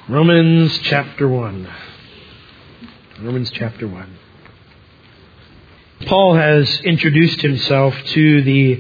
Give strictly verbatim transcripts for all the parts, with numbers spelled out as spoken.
Romans chapter one. Romans chapter one. Paul has introduced himself to the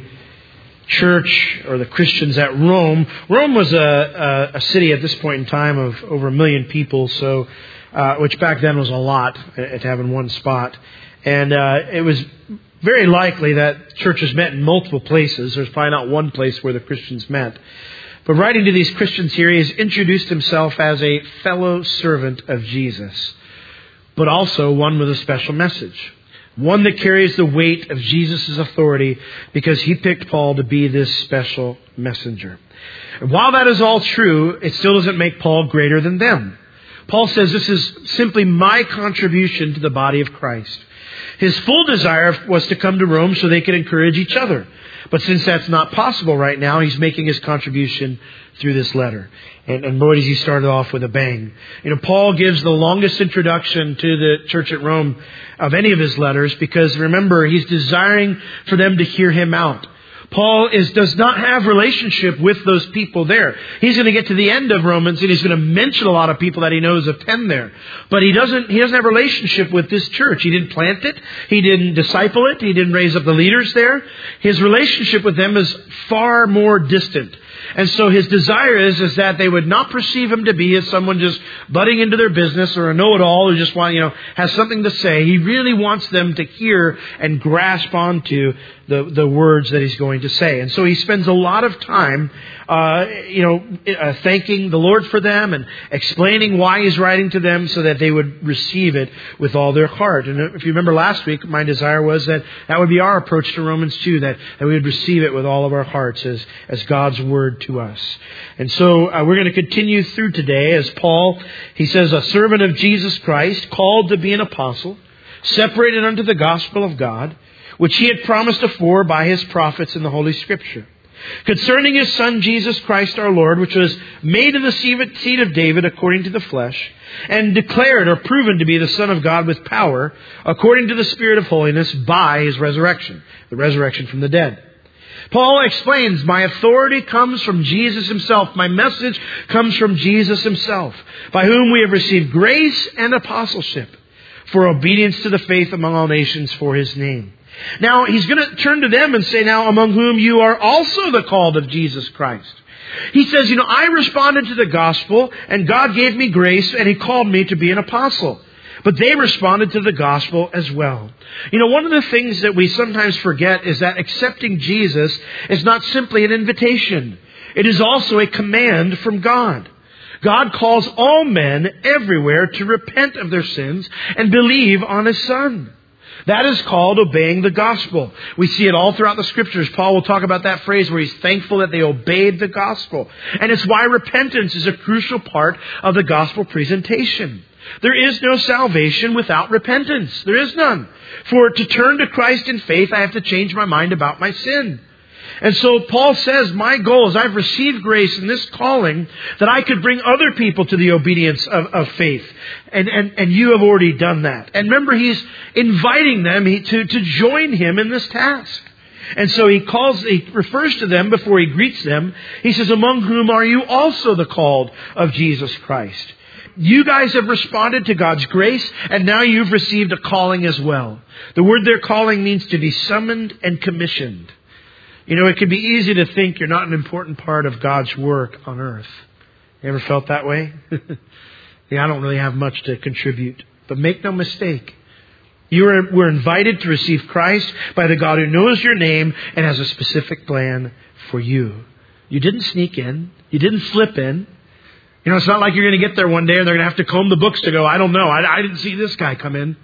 church or the Christians at Rome. Rome was a, a, a city at this point in time of over a million people, so uh, which back then was a lot to have in one spot. And uh, it was very likely that churches met in multiple places. There's probably not one place where the Christians met. But writing to these Christians here, he has introduced himself as a fellow servant of Jesus, but also one with a special message. One that carries the weight of Jesus' authority because he picked Paul to be this special messenger. And while that is all true, it still doesn't make Paul greater than them. Paul says this is simply my contribution to the body of Christ. His full desire was to come to Rome so they could encourage each other. But since that's not possible right now, he's making his contribution through this letter. And, and boy, does he start off with a bang. You know, Paul gives the longest introduction to the church at Rome of any of his letters because, remember, he's desiring for them to hear him out. Paul is does not have relationship with those people there. He's going to get to the end of Romans and he's going to mention a lot of people that he knows attend there. But he doesn't he doesn't have a relationship with this church. He didn't plant it. He didn't disciple it. He didn't raise up the leaders there. His relationship with them is far more distant. And so his desire is, is that they would not perceive him to be as someone just butting into their business or a know-it-all who just want, you know, has something to say. He really wants them to hear and grasp onto the, the words that he's going to say. And so he spends a lot of time, uh, you know, uh, thanking the Lord for them and explaining why he's writing to them so that they would receive it with all their heart. And if you remember last week, my desire was that that would be our approach to Romans two, that, that we would receive it with all of our hearts as, as God's Word to us. And so uh, we're going to continue through today as Paul, he says, a servant of Jesus Christ, called to be an apostle, separated unto the gospel of God, which he had promised afore by his prophets in the Holy Scripture, concerning his Son Jesus Christ our Lord, which was made of the seed of David according to the flesh, and declared or proven to be the Son of God with power, according to the Spirit of holiness, by his resurrection, the resurrection from the dead. Paul explains, my authority comes from Jesus himself. My message comes from Jesus himself, by whom we have received grace and apostleship for obedience to the faith among all nations for his name. Now, he's going to turn to them and say, now, among whom you are also the called of Jesus Christ. He says, you know, I responded to the gospel and God gave me grace and he called me to be an apostle. But they responded to the gospel as well. You know, one of the things that we sometimes forget is that accepting Jesus is not simply an invitation. It is also a command from God. God calls all men everywhere to repent of their sins and believe on his Son. That is called obeying the gospel. We see it all throughout the Scriptures. Paul will talk about that phrase where he's thankful that they obeyed the gospel. And it's why repentance is a crucial part of the gospel presentation. There is no salvation without repentance. There is none. For to turn to Christ in faith, I have to change my mind about my sin. And so Paul says, my goal is I've received grace in this calling that I could bring other people to the obedience of, of faith. And, and, and you have already done that. And remember, he's inviting them to, to join him in this task. And so he calls, he refers to them before he greets them. He says, among whom are you also the called of Jesus Christ? You guys have responded to God's grace, and now you've received a calling as well. The word they're calling means to be summoned and commissioned. You know, it can be easy to think you're not an important part of God's work on earth. You ever felt that way? Yeah, I don't really have much to contribute. But make no mistake. You are, were invited to receive Christ by the God who knows your name and has a specific plan for you. You didn't sneak in. You didn't slip in. You know, it's not like you're going to get there one day and they're going to have to comb the books to go, I don't know, I, I didn't see this guy come in.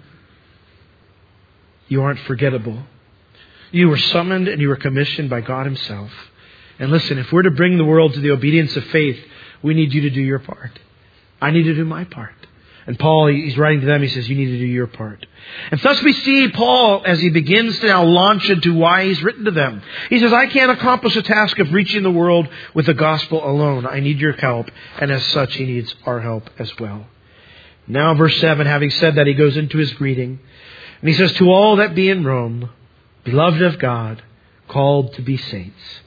You aren't forgettable. You were summoned and you were commissioned by God himself. And listen, if we're to bring the world to the obedience of faith, we need you to do your part. I need to do my part. And Paul, he's writing to them, he says, you need to do your part. And thus we see Paul, as he begins to now launch into why he's written to them. He says, I can't accomplish the task of reaching the world with the gospel alone. I need your help. And as such, he needs our help as well. Now, verse seven, having said that, he goes into his greeting. And he says, to all that be in Rome, beloved of God, called to be saints.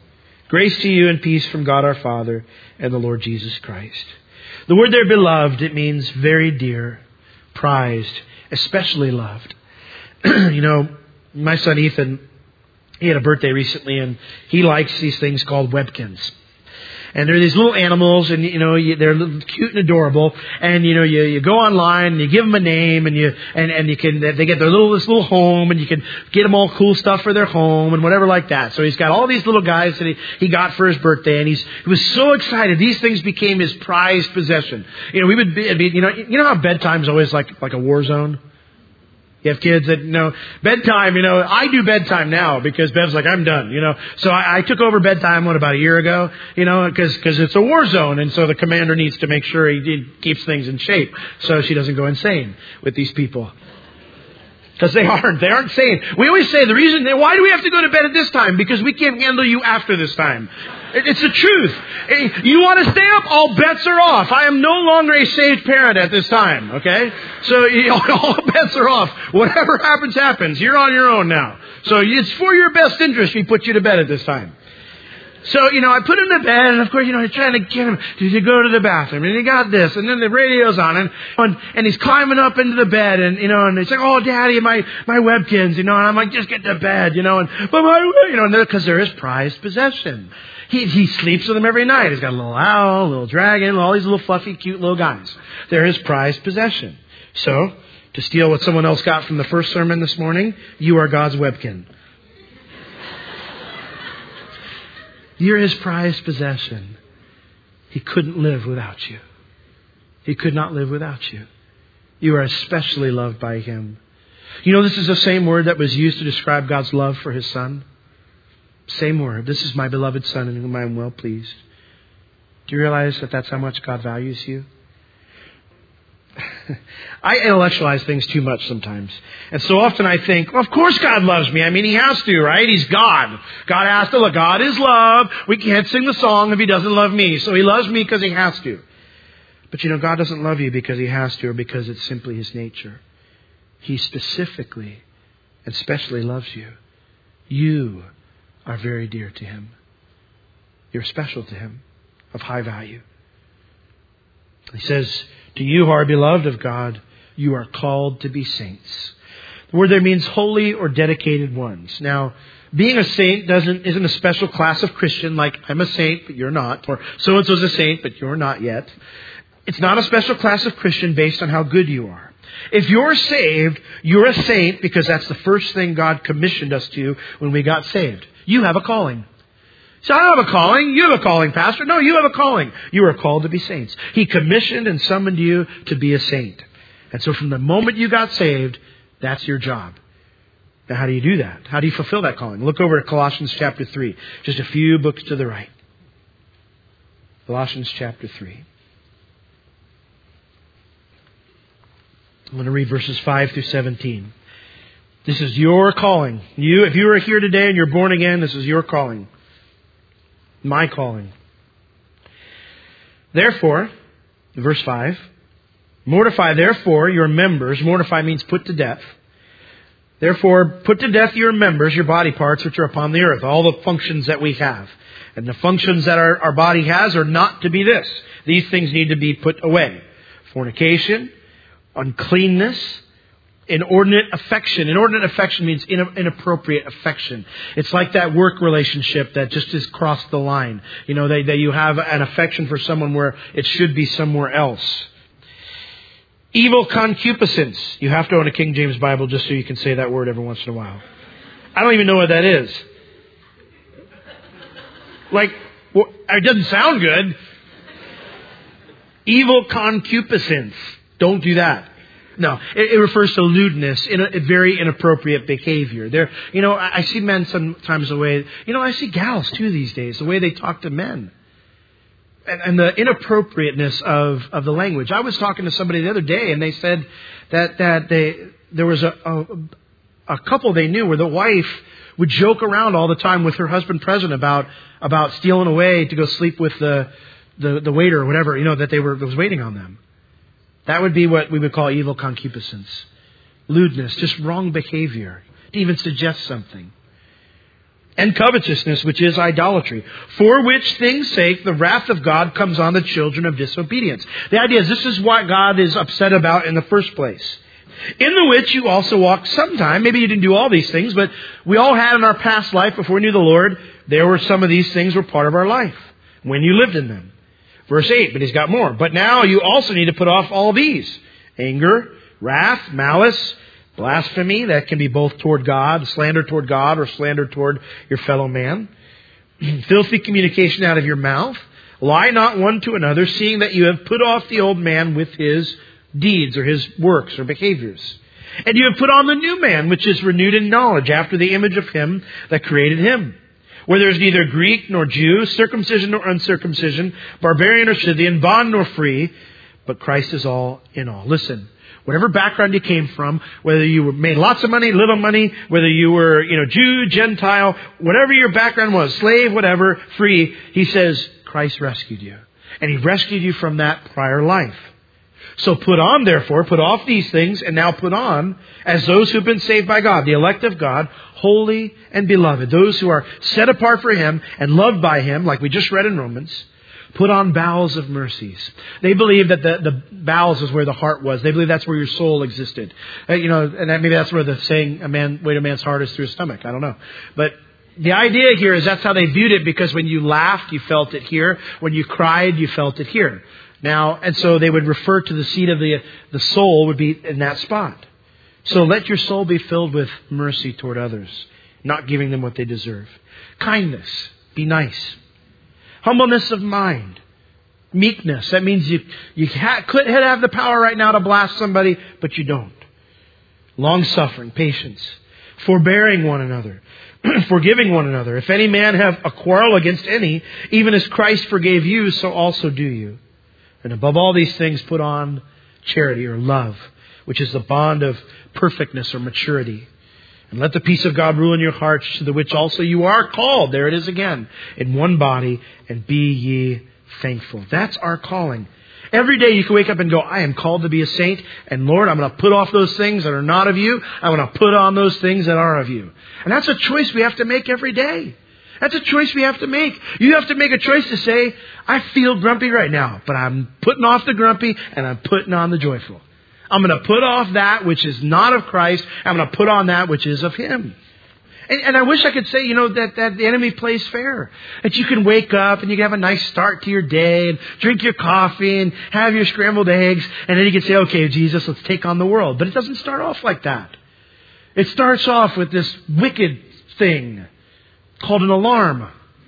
Grace to you and peace from God our Father and the Lord Jesus Christ. The word there, beloved, it means very dear, prized, especially loved. You know, my son Ethan, he had a birthday recently, and he likes these things called Webkinz. And they're these little animals, and you know you, they're cute and adorable. And you know you, you go online, and you give them a name, and you and, and you can they get their little this little home, and you can get them all cool stuff for their home and whatever like that. So he's got all these little guys that he, he got for his birthday, and he's he was so excited. These things became his prized possession. You know we would be, you know you know how bedtime's always like like a war zone. You have kids that, you know, bedtime, you know, I do bedtime now because Bev's like, I'm done, you know. So I, I took over bedtime, what, about a year ago, you know, because because it's a war zone. And so the commander needs to make sure he, he keeps things in shape so she doesn't go insane with these people. Because they aren't. They aren't sane. We always say the reason, why do we have to go to bed at this time? Because we can't handle you after this time. It's the truth. You want to stay up? All bets are off. I am no longer a saved parent at this time. Okay? So all bets are off. Whatever happens, happens. You're on your own now. So it's for your best interest we put you to bed at this time. So, you know, I put him to bed, and of course, you know, I'm trying to get him to go to the bathroom, and he got this, and then the radio's on, and and, and he's climbing up into the bed, and, you know, and he's like, oh, Daddy, my, my Webkinz, you know, and I'm like, just get to bed, you know, and, but my, you know, because they're his prized possession. He, he sleeps with them every night. He's got a little owl, a little dragon, all these little fluffy, cute little guys. They're his prized possession. So, to steal what someone else got from the first sermon this morning, you are God's Webkin. You're his prized possession. He couldn't live without you. He could not live without you. You are especially loved by him. You know, this is the same word that was used to describe God's love for his son. Same word. This is my beloved son in whom I am well pleased. Do you realize that that's how much God values you? I intellectualize things too much sometimes. And so often I think, well, of course God loves me. I mean, he has to, right? He's God. God has to love. God is love. We can't sing the song if he doesn't love me. So he loves me because he has to. But you know, God doesn't love you because he has to or because it's simply his nature. He specifically and specially loves you. You are very dear to him. You're special to him, of high value. He says, to you who are beloved of God, you are called to be saints. The word there means holy or dedicated ones. Now, being a saint doesn't isn't a special class of Christian like I'm a saint, but you're not. Or so-and-so's a saint, but you're not yet. It's not a special class of Christian based on how good you are. If you're saved, you're a saint because that's the first thing God commissioned us to when we got saved. You have a calling. So I don't have a calling. You have a calling, Pastor. No, you have a calling. You are called to be saints. He commissioned and summoned you to be a saint. And so from the moment you got saved, that's your job. Now, how do you do that? How do you fulfill that calling? Look over at Colossians chapter three. Just a few books to the right. Colossians chapter three. I'm going to read verses five through seventeen. This is your calling. You, if you are here today and you're born again, this is your calling. My calling. Therefore, verse five, mortify therefore your members. Mortify means put to death. Therefore, put to death your members, your body parts, which are upon the earth. All the functions that we have. And the functions that our, our body has are not to be this. These things need to be put away. Fornication, uncleanness, inordinate affection. Inordinate affection means inappropriate affection. It's like that work relationship that just has crossed the line. You know, that, that you have an affection for someone where it should be somewhere else. Evil concupiscence. You have to own a King James Bible just so you can say that word every once in a while. I don't even know what that is. Like, well, it doesn't sound good. Evil concupiscence. Don't do that. No, it, it refers to lewdness, in a, a very inappropriate behavior. There, you know, I, I see men sometimes the way, you know, I see gals too these days, the way they talk to men. And, and the inappropriateness of, of the language. I was talking to somebody the other day and they said that, that they, there was a, a, a couple they knew where the wife would joke around all the time with her husband present about, about stealing away to go sleep with the, the, the waiter or whatever, you know, that they were, that was waiting on them. That would be what we would call evil concupiscence. Lewdness, just wrong behavior. To even suggest something. and covetousness, which is idolatry, for which things' sake the wrath of God comes on the children of disobedience. The idea is this is what God is upset about in the first place. In the which you also walked sometime. Maybe you didn't do all these things, but we all had in our past life before we knew the Lord, there were some of these things were part of our life when you lived in them. Verse eight, but he's got more. But now you also need to put off all these: anger, wrath, malice, blasphemy. That can be both toward God, slander toward God, or slander toward your fellow man. Filthy communication out of your mouth. Lie not one to another, seeing that you have put off the old man with his deeds or his works or behaviors. And you have put on the new man, which is renewed in knowledge after the image of him that created him. Where there is neither Greek nor Jew, circumcision nor uncircumcision, barbarian or Scythian, bond nor free, but Christ is all in all. Listen, whatever background you came from, whether you made lots of money, little money, whether you were, you know, Jew, Gentile, whatever your background was, slave, whatever, free, he says Christ rescued you. And he rescued you from that prior life. So put on, therefore, put off these things, and now put on, as those who have been saved by God, the elect of God, holy and beloved, those who are set apart for Him and loved by Him, like we just read in Romans, put on bowels of mercies. They believe that the, the bowels is where the heart was. They believe that's where your soul existed. Uh, you know, and that, maybe that's where the saying, a man, weight of man's heart is through his stomach. I don't know. But the idea here is that's how they viewed it, because when you laughed, you felt it here. When you cried, you felt it here. Now, and so they would refer to the seat of the, the soul would be in that spot. So let your soul be filled with mercy toward others, not giving them what they deserve. Kindness. Be nice. Humbleness of mind. Meekness. That means you, you ha- could have the power right now to blast somebody, but you don't. Long-suffering. Patience. Forbearing one another. Forgiving one another. If any man have a quarrel against any, even as Christ forgave you, so also do you. And above all these things, put on charity or love, which is the bond of perfectness or maturity. And let the peace of God rule in your hearts, to the which also you are called. There it is again. In one body, and be ye thankful. That's our calling. Every day you can wake up and go, I am called to be a saint. And Lord, I'm going to put off those things that are not of you. I'm going to put on those things that are of you. And that's a choice we have to make every day. That's a choice we have to make. You have to make a choice to say, I feel grumpy right now, but I'm putting off the grumpy and I'm putting on the joyful. I'm going to put off that which is not of Christ. I'm going to put on that which is of Him. And, and I wish I could say, you know, that, that the enemy plays fair. That you can wake up and you can have a nice start to your day and drink your coffee and have your scrambled eggs. And then you can say, okay, Jesus, let's take on the world. But it doesn't start off like that. It starts off with this wicked thing called an alarm.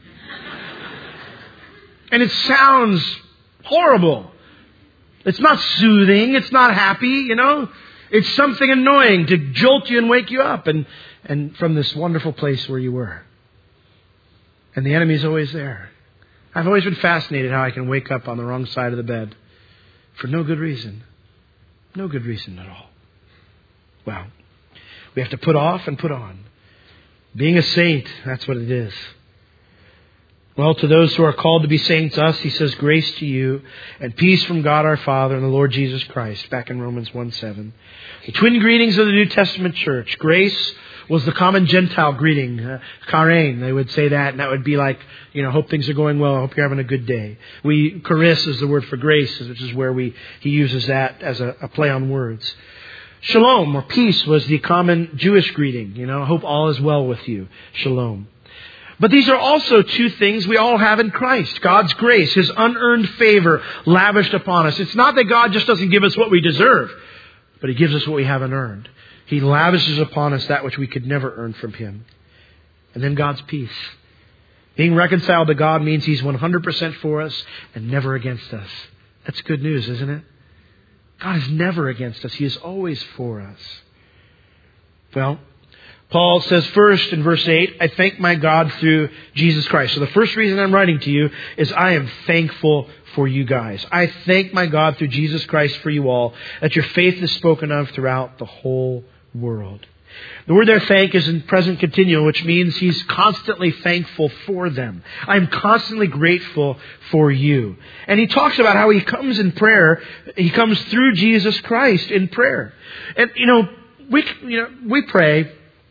And it sounds horrible. It's not soothing. It's not happy, you know. It's something annoying to jolt you and wake you up and, and from this wonderful place where you were. And the enemy's always there. I've always been fascinated how I can wake up on the wrong side of the bed for no good reason. No good reason at all. Well, we have to put off and put on. Being a saint, that's what it is. Well, to those who are called to be saints, us, he says, grace to you and peace from God our Father and the Lord Jesus Christ, back in Romans one seven. The twin greetings of the New Testament church. Grace was the common Gentile greeting. Uh, Charein, they would say that, and that would be like, you know, hope things are going well, hope you're having a good day. We, charis is the word for grace, which is where we he uses that as a, a play on words. Shalom, or peace, was the common Jewish greeting. You know, hope all is well with you. Shalom. But these are also two things we all have in Christ. God's grace, His unearned favor lavished upon us. It's not that God just doesn't give us what we deserve, but He gives us what we haven't earned. He lavishes upon us that which we could never earn from Him. And then God's peace. Being reconciled to God means He's one hundred percent for us and never against us. That's good news, isn't it? God is never against us. He is always for us. Well, Paul says first in verse eight, I thank my God through Jesus Christ. So the first reason I'm writing to you is I am thankful for you guys. I thank my God through Jesus Christ for you all, that your faith is spoken of throughout the whole world. The word there, thank, is in present continual, which means he's constantly thankful for them. I'm constantly grateful for you. And he talks about how he comes in prayer. He comes through Jesus Christ in prayer. And, you know, we, you know, we pray.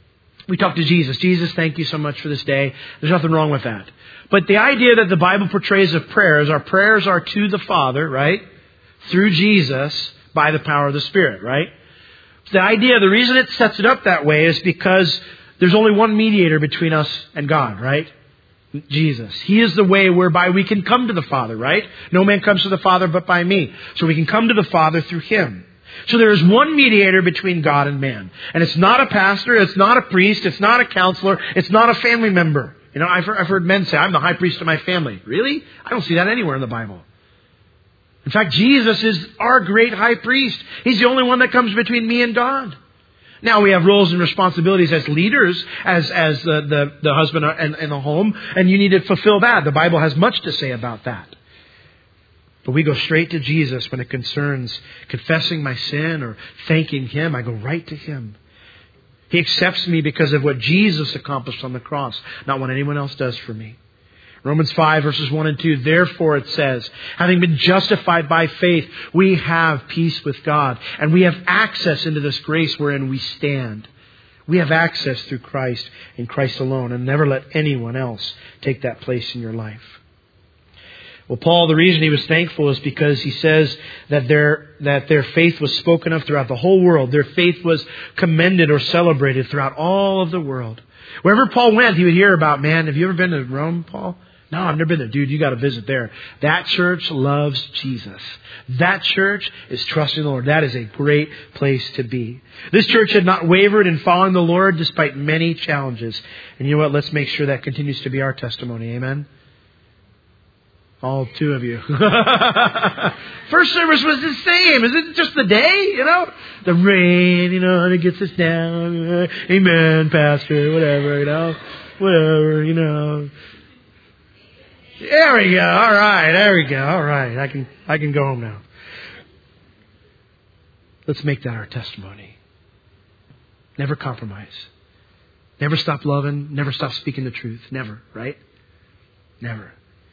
we talk to Jesus. Jesus, thank you so much for this day. There's nothing wrong with that. But the idea that the Bible portrays of prayers, our prayers are to the Father, right? Through Jesus by the power of the Spirit, right? The idea, the reason it sets it up that way is because there's only one mediator between us and God, right? Jesus. He is the way whereby we can come to the Father, right? No man comes to the Father but by me. So we can come to the Father through Him. So there is one mediator between God and man. And it's not a pastor, it's not a priest, it's not a counselor, it's not a family member. You know, I've heard, I've heard men say, I'm the high priest of my family. Really? I don't see that anywhere in the Bible. In fact, Jesus is our great high priest. He's the only one that comes between me and God. Now we have roles and responsibilities as leaders, as as the, the, the husband and, and the home, and you need to fulfill that. The Bible has much to say about that. But we go straight to Jesus when it concerns confessing my sin or thanking Him. I go right to Him. He accepts me because of what Jesus accomplished on the cross, not what anyone else does for me. Romans five verses one and two, therefore it says, having been justified by faith, we have peace with God, and we have access into this grace wherein we stand. We have access through Christ and Christ alone, and never let anyone else take that place in your life. Well, Paul, the reason he was thankful is because he says that their that their faith was spoken of throughout the whole world. Their faith was commended or celebrated throughout all of the world. Wherever Paul went, he would hear about, man, have you ever been to Rome, Paul? No, I've never been there. Dude, you got to visit there. That church loves Jesus. That church is trusting the Lord. That is a great place to be. This church had not wavered in following the Lord despite many challenges. And you know what? Let's make sure that continues to be our testimony. Amen? All two of you. First service was the same. Is it just the day? You know? The rain, you know, and it gets us down. Amen, Pastor. Whatever, you know. Whatever, you know. There we go. All right. There we go. All right. I can I can go home now. Let's make that our testimony. Never compromise. Never stop loving. Never stop speaking the truth. Never. Right? Never.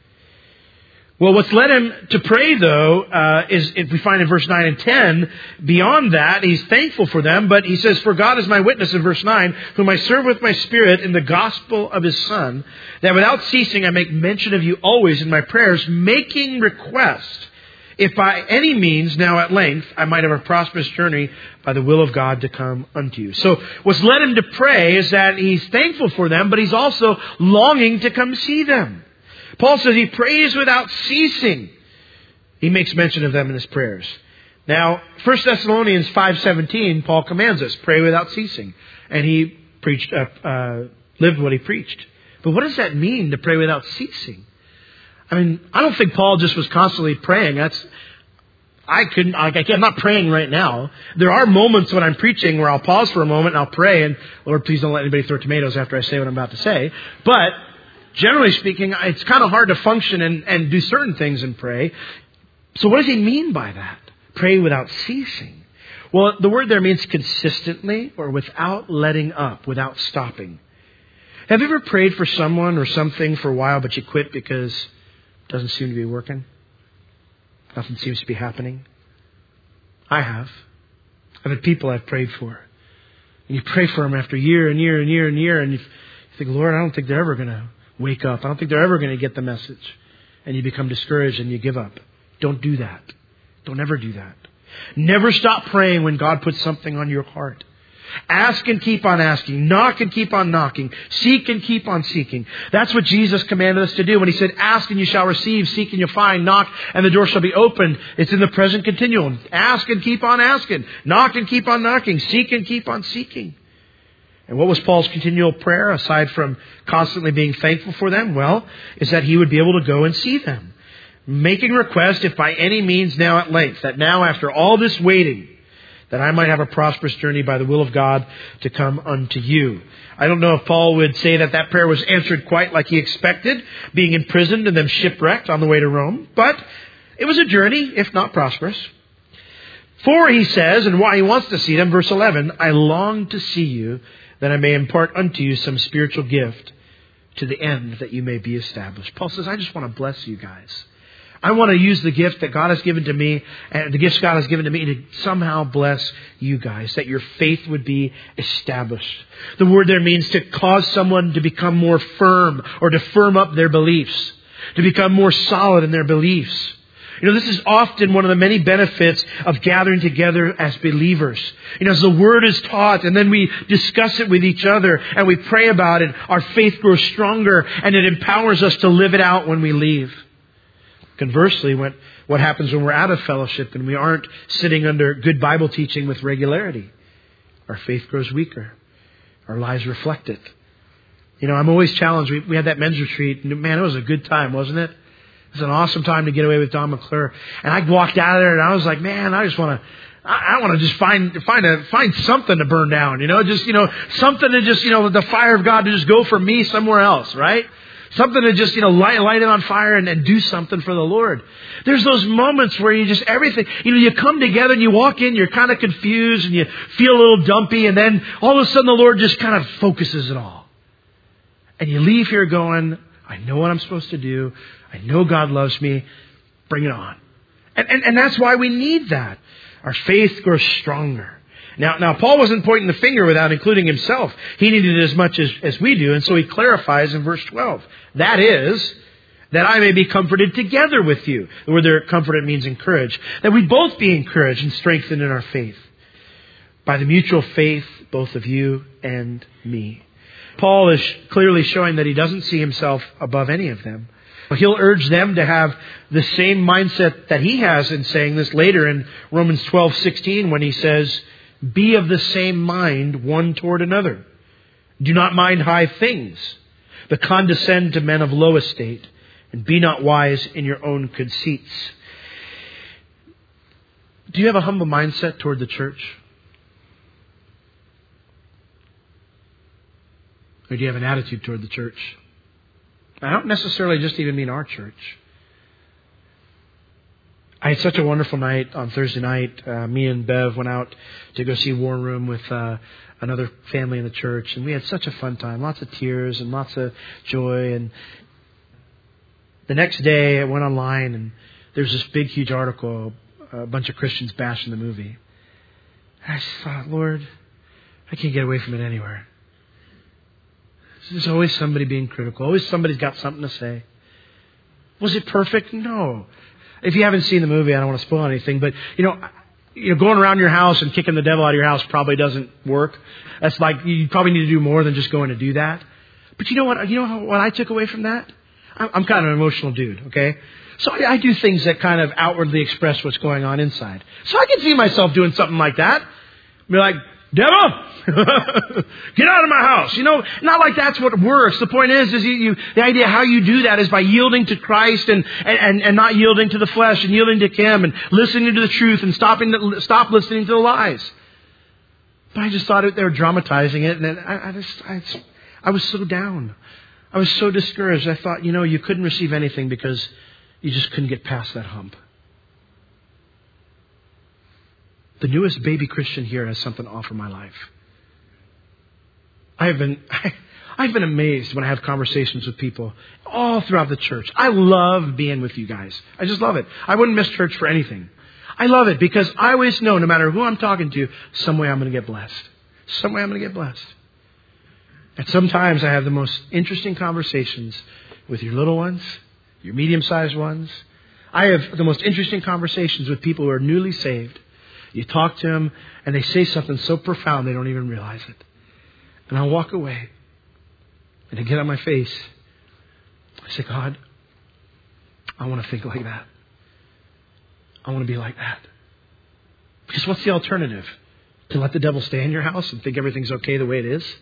Well, what's led him to pray, though, uh, is, if we find in verse nine and ten, beyond that, he's thankful for them, but he says, for God is my witness in verse nine, whom I serve with my spirit in the gospel of His Son, that without ceasing I make mention of you always in my prayers, making request, if by any means now at length I might have a prosperous journey by the will of God to come unto you. So what's led him to pray is that he's thankful for them, but he's also longing to come see them. Paul says he prays without ceasing. He makes mention of them in his prayers. Now, First Thessalonians five seventeen, Paul commands us, pray without ceasing. And he preached, uh, uh, lived what he preached. But what does that mean, to pray without ceasing? I mean, I don't think Paul just was constantly praying. That's, I couldn't, I, I'm not praying right now. There are moments when I'm preaching where I'll pause for a moment and I'll pray, and Lord, please don't let anybody throw tomatoes after I say what I'm about to say. But generally speaking, it's kind of hard to function and, and do certain things and pray. So what does he mean by that? Pray without ceasing. Well, the word there means consistently or without letting up, without stopping. Have you ever prayed for someone or something for a while, but you quit because it doesn't seem to be working? Nothing seems to be happening? I have. I've had people I've prayed for. And you pray for them after year and year and year and year, and you think, Lord, I don't think they're ever going to wake up. I don't think they're ever going to get the message. And you become discouraged and you give up. Don't do that. Don't ever do that. Never stop praying when God puts something on your heart. Ask and keep on asking. Knock and keep on knocking. Seek and keep on seeking. That's what Jesus commanded us to do when He said, ask and you shall receive, seek and you'll find, knock and the door shall be opened. It's in the present continuum. Ask and keep on asking. Knock and keep on knocking. Seek and keep on seeking. And what was Paul's continual prayer, aside from constantly being thankful for them? Well, is that he would be able to go and see them. Making request, if by any means now at length, that now after all this waiting, that I might have a prosperous journey by the will of God to come unto you. I don't know if Paul would say that that prayer was answered quite like he expected, being imprisoned and then shipwrecked on the way to Rome. But it was a journey, if not prosperous. For, he says, and why he wants to see them, verse eleven, I long to see you, that I may impart unto you some spiritual gift to the end that you may be established. Paul says, I just want to bless you guys. I want to use the gift that God has given to me and the gifts God has given to me to somehow bless you guys, that your faith would be established. The word there means to cause someone to become more firm or to firm up their beliefs, to become more solid in their beliefs. You know, this is often one of the many benefits of gathering together as believers. You know, as the Word is taught and then we discuss it with each other and we pray about it, our faith grows stronger and it empowers us to live it out when we leave. Conversely, when, what happens when we're out of fellowship and we aren't sitting under good Bible teaching with regularity? Our faith grows weaker. Our lives reflect it. You know, I'm always challenged. We, we had that men's retreat. Man, it was a good time, wasn't it? It was an awesome time to get away with Don McClure. And I walked out of there and I was like, man, I just want to, I, I want to just find, find a, find something to burn down, you know, just, you know, something to just, you know, the fire of God to just go for me somewhere else, right? Something to just, you know, light, light it on fire and, and do something for the Lord. There's those moments where you just, everything, you know, you come together and you walk in, you're kind of confused and you feel a little dumpy. And then all of a sudden the Lord just kind of focuses it all. And you leave here going, I know what I'm supposed to do. I know God loves me. Bring it on. And, and, and that's why we need that. Our faith grows stronger. Now, now Paul wasn't pointing the finger without including himself. He needed it as much as, as we do. And so he clarifies in verse twelve. That is, that I may be comforted together with you. The word there, comforted, means encouraged. That we both be encouraged and strengthened in our faith. By the mutual faith, both of you and me. Paul is clearly showing that he doesn't see himself above any of them. He'll urge them to have the same mindset that he has in saying this later in Romans twelve sixteen when he says, be of the same mind one toward another. Do not mind high things, but condescend to men of low estate, and be not wise in your own conceits. Do you have a humble mindset toward the church? Or do you have an attitude toward the church? I don't necessarily just even mean our church. I had such a wonderful night on Thursday night. Uh, me and Bev went out to go see War Room with uh, another family in the church. And we had such a fun time. Lots of tears and lots of joy. And the next day I went online and there was this big, huge article, a bunch of Christians bashing the movie. And I just thought, Lord, I can't get away from it anywhere. There's always somebody being critical. Always somebody's got something to say. Was it perfect? No. If you haven't seen the movie, I don't want to spoil anything, but you know, you know, going around your house and kicking the devil out of your house probably doesn't work. That's like, you probably need to do more than just going to do that. But you know what? You know what I took away from that? I'm, I'm kind of an emotional dude, okay? So I, I do things that kind of outwardly express what's going on inside. So I can see myself doing something like that. Be like, devil, get out of my house. You know, not like that's what works. The point is, is you, you, the idea how you do that is by yielding to Christ and, and, and not yielding to the flesh and yielding to Him and listening to the truth and stopping to, stop listening to the lies. But I just thought they were dramatizing it, and I, I just, I, I was so down. I was so discouraged. I thought, you know, you couldn't receive anything because you just couldn't get past that hump. The newest baby Christian here has something to offer my life. I've been, I, I've been amazed when I have conversations with people all throughout the church. I love being with you guys. I just love it. I wouldn't miss church for anything. I love it because I always know, no matter who I'm talking to, some way I'm going to get blessed. Some way I'm going to get blessed. And sometimes I have the most interesting conversations with your little ones, your medium-sized ones. I have the most interesting conversations with people who are newly saved. You talk to them, and they say something so profound they don't even realize it. And I'll walk away, and I get on my face. I say, God, I want to think like that. I want to be like that. Because what's the alternative? To let the devil stay in your house and think everything's okay the way it is?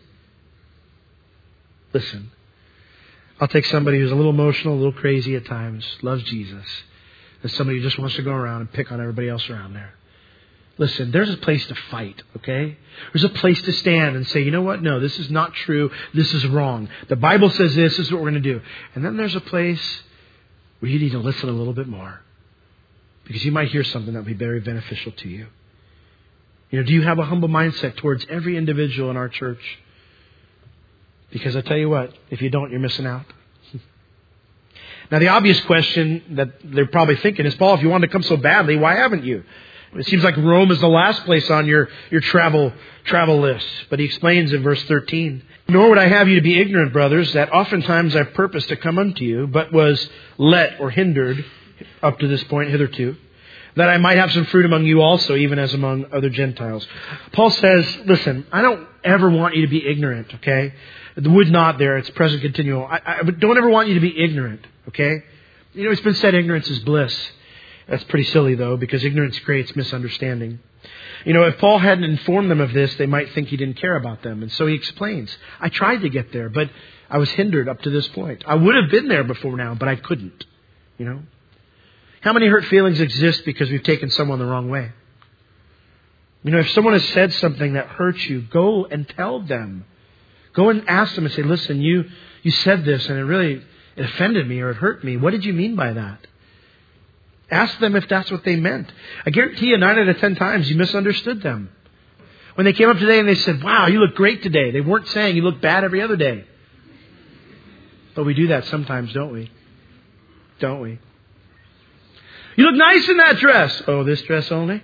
Listen, I'll take somebody who's a little emotional, a little crazy at times, loves Jesus, and somebody who just wants to go around and pick on everybody else around there. Listen, there's a place to fight, okay? There's a place to stand and say, you know what? No, this is not true. This is wrong. The Bible says this. This is what we're going to do. And then there's a place where you need to listen a little bit more because you might hear something that will be very beneficial to you. You know, do you have a humble mindset towards every individual in our church? Because I tell you what, if you don't, you're missing out. Now, the obvious question that they're probably thinking is, Paul, if you wanted to come so badly, why haven't you? It seems like Rome is the last place on your, your travel travel list. But he explains in verse thirteen, nor would I have you to be ignorant, brothers, that oftentimes I purposed to come unto you, but was let or hindered up to this point hitherto, that I might have some fruit among you also, even as among other Gentiles. Paul says, listen, I don't ever want you to be ignorant, okay? The would not there, it's present continual. I, I don't ever want you to be ignorant, okay? You know, it's been said ignorance is bliss. That's pretty silly, though, because ignorance creates misunderstanding. You know, if Paul hadn't informed them of this, they might think he didn't care about them. And so he explains, I tried to get there, but I was hindered up to this point. I would have been there before now, but I couldn't, you know? How many hurt feelings exist because we've taken someone the wrong way? You know, if someone has said something that hurts you, go and tell them. Go and ask them and say, listen, you, you said this and it really it offended me or it hurt me. What did you mean by that? Ask them if that's what they meant. I guarantee you nine out of ten times you misunderstood them. When they came up today and they said, wow, you look great today. They weren't saying you look bad every other day. But we do that sometimes, don't we? Don't we? You look nice in that dress. Oh, this dress only?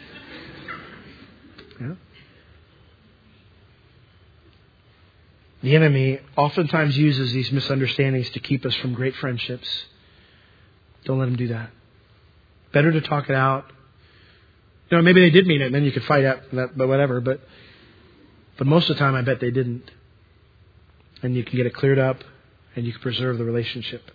Yeah. The enemy oftentimes uses these misunderstandings to keep us from great friendships. Don't let him do that. Better to talk it out. You know, maybe they did mean it, and then you could fight out that, but whatever. But but most of the time, I bet they didn't. And you can get it cleared up, and you can preserve the relationship.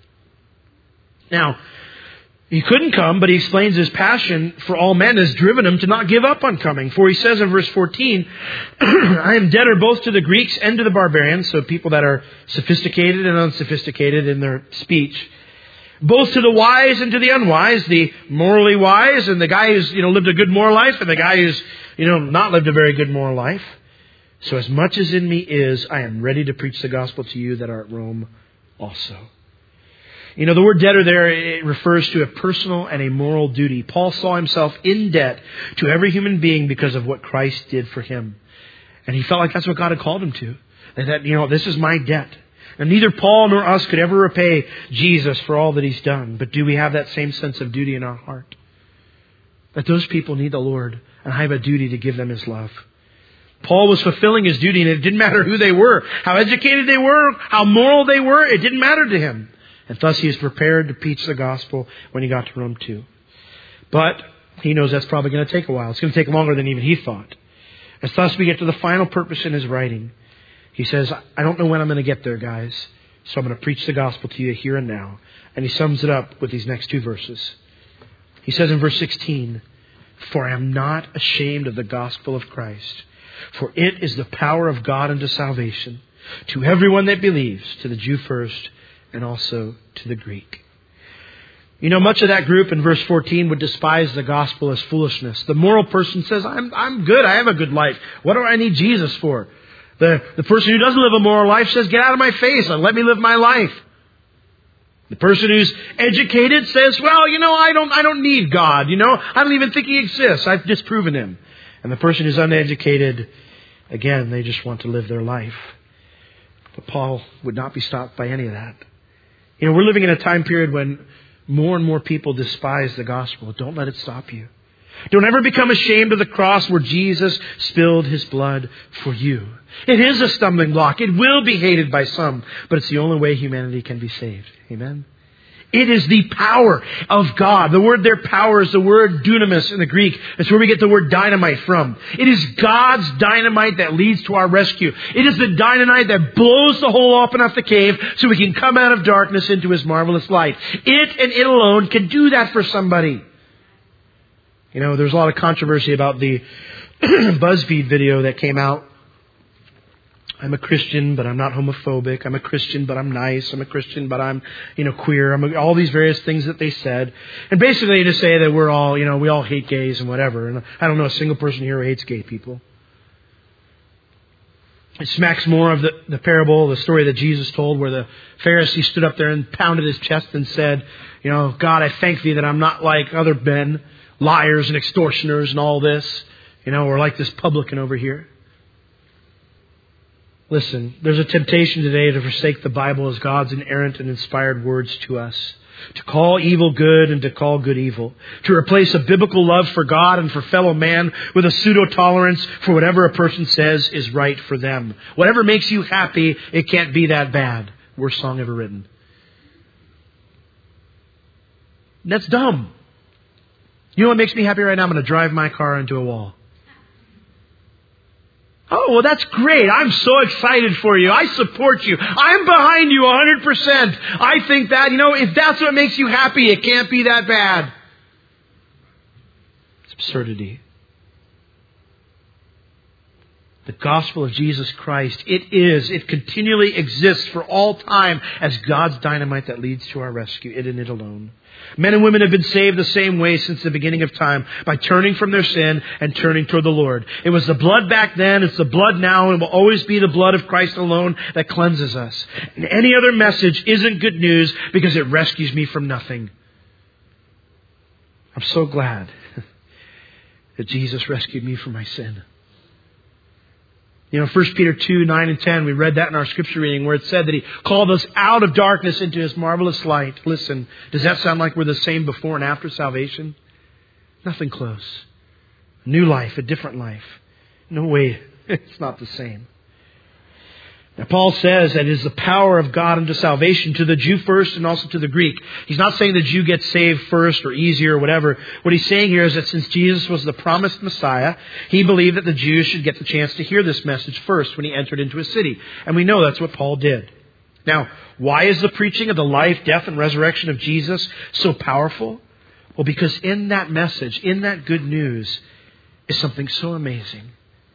Now, he couldn't come, but he explains his passion for all men has driven him to not give up on coming. For he says in verse fourteen, I am debtor both to the Greeks and to the barbarians, so people that are sophisticated and unsophisticated in their speech, both to the wise and to the unwise, the morally wise and the guy who's, you know, lived a good moral life and the guy who's, you know, not lived a very good moral life. So as much as in me is, I am ready to preach the gospel to you that are at Rome also. You know, the word debtor there, it refers to a personal and a moral duty. Paul saw himself in debt to every human being because of what Christ did for him. And he felt like that's what God had called him to. That, you know, this is my debt. And neither Paul nor us could ever repay Jesus for all that he's done. But do we have that same sense of duty in our heart? That those people need the Lord, and I have a duty to give them his love. Paul was fulfilling his duty, and it didn't matter who they were, how educated they were, how moral they were. It didn't matter to him. And thus he is prepared to preach the gospel when he got to Rome too. But he knows that's probably going to take a while. It's going to take longer than even he thought. And thus we get to the final purpose in his writing. He says, I don't know when I'm going to get there, guys, so I'm going to preach the gospel to you here and now. And he sums it up with these next two verses. He says in verse sixteen, for I am not ashamed of the gospel of Christ, for it is the power of God unto salvation, to everyone that believes, to the Jew first, and also to the Greek. You know, much of that group in verse fourteen would despise the gospel as foolishness. The moral person says, I'm, I'm good, I have a good life. What do I need Jesus for? The, the person who doesn't live a moral life says, get out of my face and let me live my life. The person who's educated says, well, you know, I don't, I don't need God. You know, I don't even think he exists. I've disproven him. And the person who's uneducated, again, they just want to live their life. But Paul would not be stopped by any of that. You know, we're living in a time period when more and more people despise the gospel. Don't let it stop you. Don't ever become ashamed of the cross where Jesus spilled his blood for you. It is a stumbling block. It will be hated by some, but it's the only way humanity can be saved. Amen? It is the power of God. The word there, power, is the word dunamis in the Greek. It's where we get the word dynamite from. It is God's dynamite that leads to our rescue. It is the dynamite that blows the hole open off the cave so we can come out of darkness into his marvelous light. It and it alone can do that for somebody. You know, there's a lot of controversy about the BuzzFeed video that came out. I'm a Christian, but I'm not homophobic. I'm a Christian, but I'm nice. I'm a Christian, but I'm, you know, queer. I'm a, all these various things that they said. And basically they just say that we're all, you know, we all hate gays and whatever. And I don't know a single person here who hates gay people. It smacks more of the, the parable, the story that Jesus told, where the Pharisee stood up there and pounded his chest and said, you know, God, I thank thee that I'm not like other men, liars and extortioners and all this, you know, or like this publican over here. Listen, there's a temptation today to forsake the Bible as God's inerrant and inspired words to us. To call evil good and to call good evil. To replace a biblical love for God and for fellow man with a pseudo-tolerance for whatever a person says is right for them. Whatever makes you happy, it can't be that bad. Worst song ever written. That's dumb. You know what makes me happy right now? I'm going to drive my car into a wall. Oh, well, that's great. I'm so excited for you. I support you. I'm behind you one hundred percent. I think that, you know, if that's what makes you happy, it can't be that bad. It's absurdity. The gospel of Jesus Christ, it is, it continually exists for all time as God's dynamite that leads to our rescue, it and it alone. Men and women have been saved the same way since the beginning of time, by turning from their sin and turning toward the Lord. It was the blood back then, it's the blood now, and it will always be the blood of Christ alone that cleanses us. And any other message isn't good news because it rescues me from nothing. I'm so glad that Jesus rescued me from my sin. You know, First Peter two, nine and ten, we read that in our scripture reading where it said that He called us out of darkness into His marvelous light. Listen, does that sound like we're the same before and after salvation? Nothing close. A new life, a different life. No way, it's not the same. Now, Paul says that it is the power of God unto salvation to the Jew first and also to the Greek. He's not saying the Jew gets saved first or easier or whatever. What he's saying here is that since Jesus was the promised Messiah, he believed that the Jews should get the chance to hear this message first when he entered into a city. And we know that's what Paul did. Now, why is the preaching of the life, death, and resurrection of Jesus so powerful? Well, because in that message, in that good news, is something so amazing.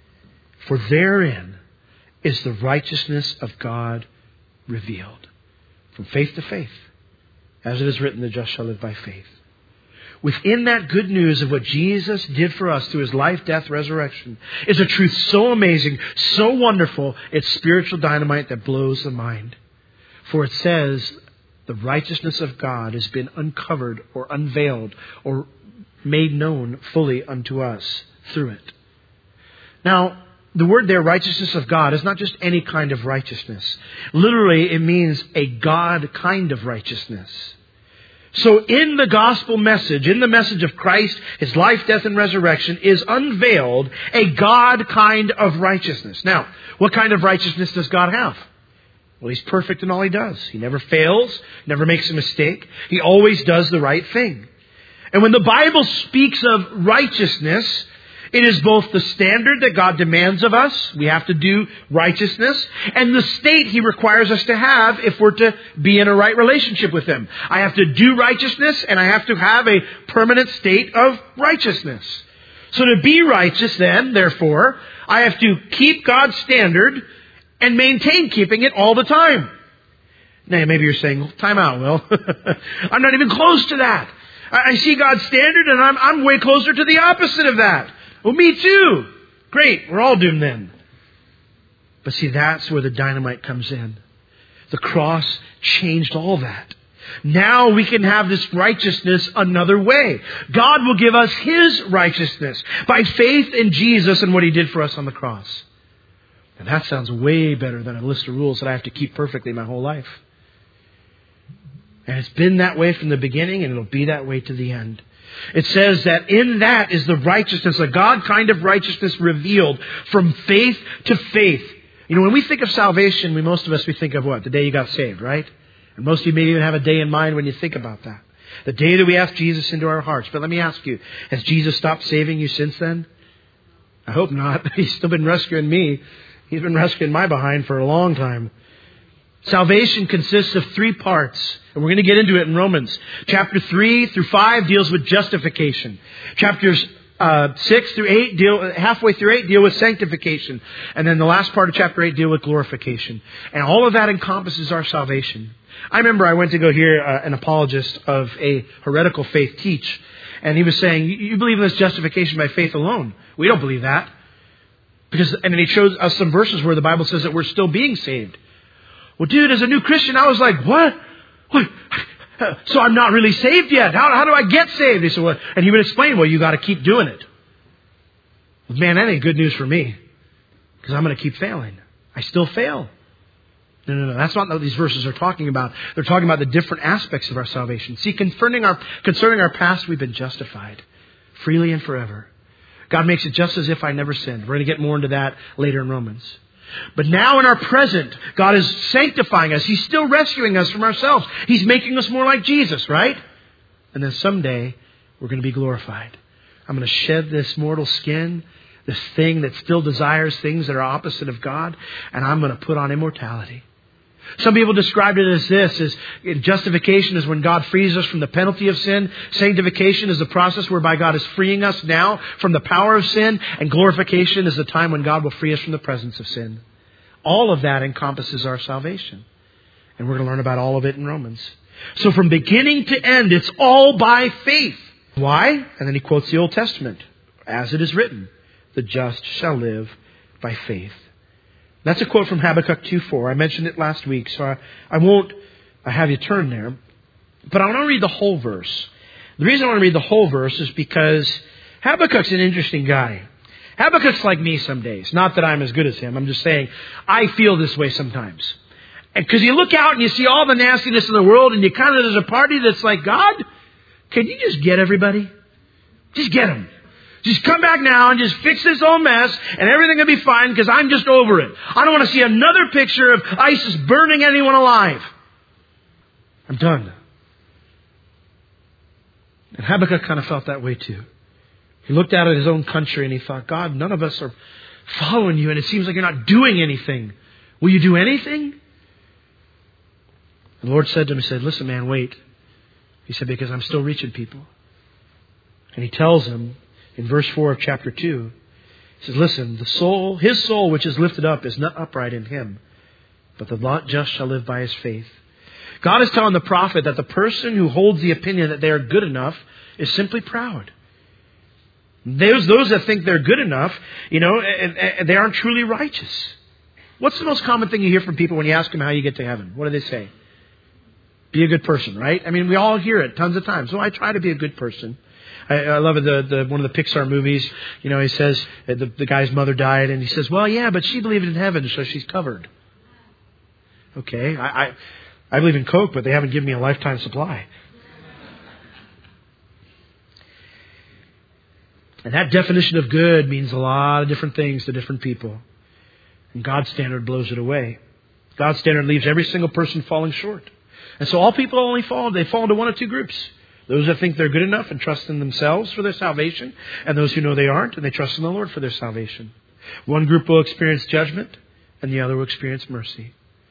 For therein is the righteousness of God revealed. From faith to faith. As it is written, the just shall live by faith. Within that good news of what Jesus did for us through His life, death, resurrection, is a truth so amazing, so wonderful, it's spiritual dynamite that blows the mind. For it says, the righteousness of God has been uncovered or unveiled or made known fully unto us through it. Now, the word there, righteousness of God, is not just any kind of righteousness. Literally, it means a God kind of righteousness. So in the gospel message, in the message of Christ, His life, death, and resurrection, is unveiled a God kind of righteousness. Now, what kind of righteousness does God have? Well, He's perfect in all He does. He never fails, never makes a mistake. He always does the right thing. And when the Bible speaks of righteousness, it is both the standard that God demands of us, we have to do righteousness, and the state He requires us to have if we're to be in a right relationship with Him. I have to do righteousness, and I have to have a permanent state of righteousness. So to be righteous then, therefore, I have to keep God's standard and maintain keeping it all the time. Now, maybe you're saying, well, time out, Will. I'm not even close to that. I see God's standard, and I'm, I'm way closer to the opposite of that. Well, me too. Great. We're all doomed then. But see, that's where the dynamite comes in. The cross changed all that. Now we can have this righteousness another way. God will give us His righteousness by faith in Jesus and what He did for us on the cross. And that sounds way better than a list of rules that I have to keep perfectly my whole life. And it's been that way from the beginning, and it'll be that way to the end. It says that in that is the righteousness, a God kind of righteousness revealed from faith to faith. You know, when we think of salvation, we most of us, we think of what? The day you got saved, right? And most of you may even have a day in mind when you think about that. The day that we ask Jesus into our hearts. But let me ask you, has Jesus stopped saving you since then? I hope not. He's still been rescuing me. He's been rescuing my behind for a long time. Salvation consists of three parts, and we're going to get into it in Romans. Chapter three through five deals with justification. Chapters uh, six through eight deal halfway through eight deal with sanctification, and then the last part of chapter eight deal with glorification. And all of that encompasses our salvation. I remember I went to go hear uh, an apologist of a heretical faith teach, and he was saying, "You believe in this justification by faith alone? We don't believe that." Because, and then he shows us some verses where the Bible says that we're still being saved. Well, dude, as a new Christian, I was like, what? What? So I'm not really saved yet. How, how do I get saved? He said, well, and he would explain, well, you got to keep doing it. Well, man, that ain't good news for me, because I'm going to keep failing. I still fail. No, no, no. That's not what these verses are talking about. They're talking about the different aspects of our salvation. See, concerning our, concerning our past, we've been justified freely and forever. God makes it just as if I never sinned. We're going to get more into that later in Romans. But now in our present, God is sanctifying us. He's still rescuing us from ourselves. He's making us more like Jesus, right? And then someday, we're going to be glorified. I'm going to shed this mortal skin, this thing that still desires things that are opposite of God, and I'm going to put on immortality. Some people described it as this, as justification is when God frees us from the penalty of sin. Sanctification is the process whereby God is freeing us now from the power of sin. And glorification is the time when God will free us from the presence of sin. All of that encompasses our salvation. And we're going to learn about all of it in Romans. So from beginning to end, it's all by faith. Why? And then he quotes the Old Testament. As it is written, the just shall live by faith. That's a quote from Habakkuk two four. I mentioned it last week, so I, I won't I have you turn there. But I want to read the whole verse. The reason I want to read the whole verse is because Habakkuk's an interesting guy. Habakkuk's like me some days. Not that I'm as good as him. I'm just saying I feel this way sometimes. And because you look out and you see all the nastiness in the world and you kind of, there's a party that's like, God, can you just get everybody? Just get them. Just come back now and just fix this whole mess and everything will be fine because I'm just over it. I don't want to see another picture of ISIS burning anyone alive. I'm done. And Habakkuk kind of felt that way too. He looked out at his own country and he thought, God, none of us are following you and it seems like you're not doing anything. Will you do anything? And the Lord said to him, he said, listen man, wait. He said, because I'm still reaching people. And he tells him, in verse four of chapter two, he says, listen, the soul, his soul which is lifted up is not upright in him, but the just shall live by his faith. God is telling the prophet that the person who holds the opinion that they are good enough is simply proud. There's those that think they're good enough, you know, and they aren't truly righteous. What's the most common thing you hear from people when you ask them how you get to heaven? What do they say? Be a good person, right? I mean, we all hear it tons of times. So I try to be a good person. I, I love it, the, the, one of the Pixar movies, you know, he says, the, the guy's mother died, and he says, well, yeah, but she believed in heaven, so she's covered. Okay, I, I, I believe in Coke, but they haven't given me a lifetime supply. And that definition of good means a lot of different things to different people. And God's standard blows it away. God's standard leaves every single person falling short. And so all people only fall, they fall into one of two groups. Those that think they're good enough and trust in themselves for their salvation, and those who know they aren't and they trust in the Lord for their salvation. One group will experience judgment, and the other will experience mercy.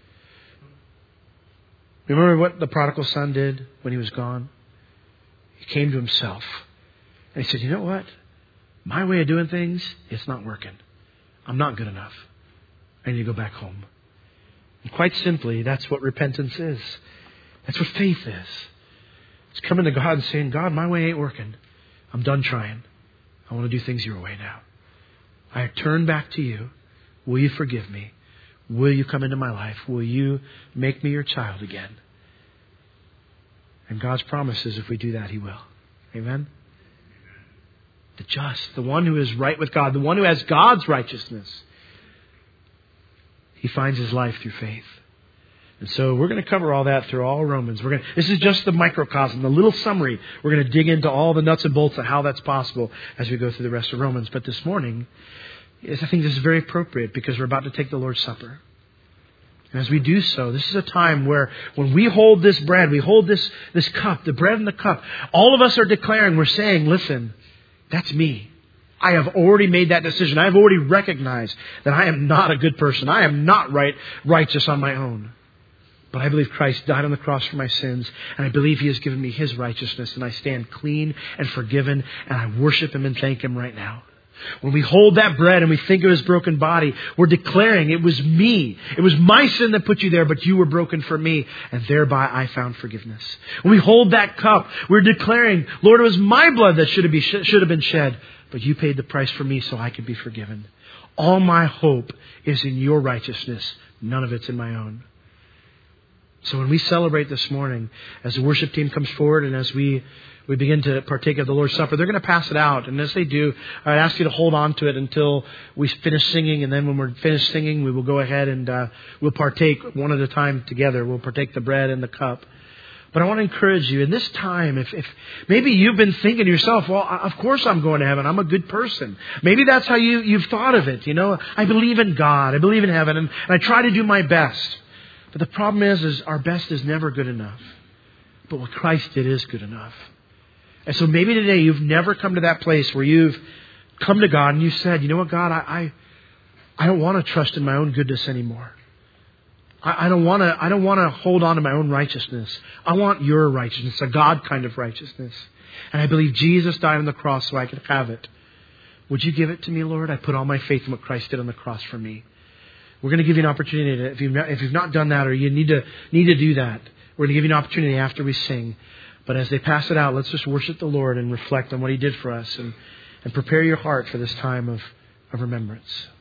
Remember what the prodigal son did when he was gone? He came to himself, and he said, you know what? My way of doing things, it's not working. I'm not good enough. I need to go back home. And quite simply, that's what repentance is. That's what faith is. It's coming to God and saying, God, my way ain't working. I'm done trying. I want to do things your way now. I turn back to you. Will you forgive me? Will you come into my life? Will you make me your child again? And God's promise is if we do that, He will. Amen? The just, the one who is right with God, the one who has God's righteousness, he finds his life through faith. And so we're going to cover all that through all Romans. We're going to, this is just the microcosm, the little summary. We're going to dig into all the nuts and bolts of how that's possible as we go through the rest of Romans. But this morning, I think this is very appropriate because we're about to take the Lord's Supper. And as we do so, this is a time where when we hold this bread, we hold this, this cup, the bread and the cup, all of us are declaring, we're saying, listen, that's me. I have already made that decision. I have already recognized that I am not a good person. I am not right, righteous on my own. But I believe Christ died on the cross for my sins, and I believe He has given me His righteousness, and I stand clean and forgiven, and I worship Him and thank Him right now. When we hold that bread and we think of His broken body, we're declaring it was me. It was my sin that put you there, but you were broken for me, and thereby I found forgiveness. When we hold that cup, we're declaring, Lord, it was my blood that should have been, should have been shed, but you paid the price for me so I could be forgiven. All my hope is in your righteousness. None of it's in my own. So when we celebrate this morning, as the worship team comes forward and as we, we begin to partake of the Lord's Supper, they're going to pass it out. And as they do, I'd ask you to hold on to it until we finish singing. And then when we're finished singing, we will go ahead and uh, we'll partake one at a time together. We'll partake the bread and the cup. But I want to encourage you in this time, if, if maybe you've been thinking to yourself, well, of course I'm going to heaven. I'm a good person. Maybe that's how you, you've thought of it. You know, I believe in God. I believe in heaven. And, and I try to do my best. But the problem is, is our best is never good enough. But what Christ did is good enough. And so maybe today you've never come to that place where you've come to God and you said, you know what, God, I I, I don't want to trust in my own goodness anymore. I, I don't want to I don't want to hold on to my own righteousness. I want your righteousness, a God kind of righteousness. And I believe Jesus died on the cross so I could have it. Would you give it to me, Lord? I put all my faith in what Christ did on the cross for me. We're going to give you an opportunity to, if you've not, if you've not done that or you need to need to do that, we're going to give you an opportunity after we sing. But as they pass it out, let's just worship the Lord and reflect on what He did for us and, and prepare your heart for this time of, of remembrance.